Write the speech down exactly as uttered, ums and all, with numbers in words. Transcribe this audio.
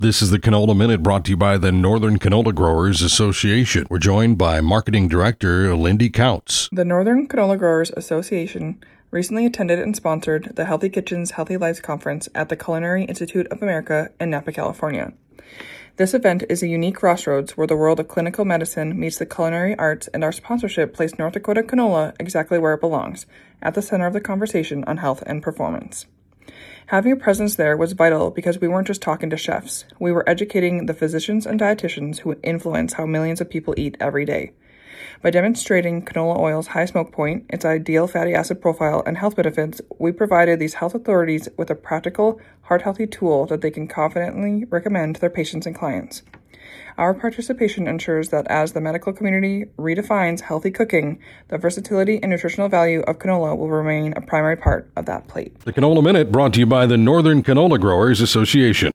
This is the Canola Minute brought to you by the Northern Canola Growers Association. We're joined by Marketing Director Lindy Counts. The Northern Canola Growers Association recently attended and sponsored the Healthy Kitchens, Healthy Lives Conference at the Culinary Institute of America in Napa, California. This event is a unique crossroads where the world of clinical medicine meets the culinary arts, and our sponsorship placed North Dakota canola exactly where it belongs, at the center of the conversation on health and performance. Having a presence there was vital because we weren't just talking to chefs. We were educating the physicians and dietitians who influence how millions of people eat every day. By demonstrating canola oil's high smoke point, its ideal fatty acid profile, and health benefits, we provided these health authorities with a practical, heart-healthy tool that they can confidently recommend to their patients and clients. Our participation ensures that as the medical community redefines healthy cooking, the versatility and nutritional value of canola will remain a primary part of that plate. The Canola Minute brought to you by the Northern Canola Growers Association.